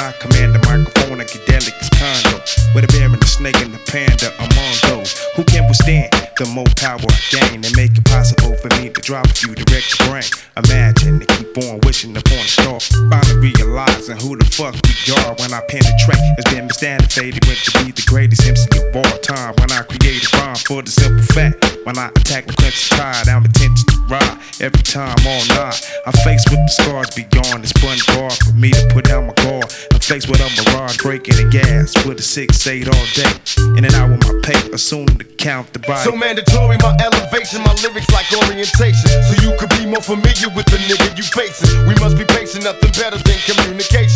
I command the microphone, Psychedelic's condo. With a bear and a snake and a panda among those who can withstand the more power I gain and make it possible for me to drop a few direct to brain. Imagine to keep on wishing upon a star, finally realizing who the fuck we are when I penetrate. It's been misunderstood, faded, went to be the greatest MC of all time. When I create a rhyme for the simple fact, when I attack the crimson tide, I'm intention to ride every time all night. I'm faced with the scars beyond the spun bar for me to put out my guard. I'm faced with a mirage breaking the gas with a 6-8 all day. In and out with my pay, assume to count the body. So mandatory, my elevation, my lyrics like orientation, so you could be more familiar with the nigga you facing. We must be patient, nothing better than communication.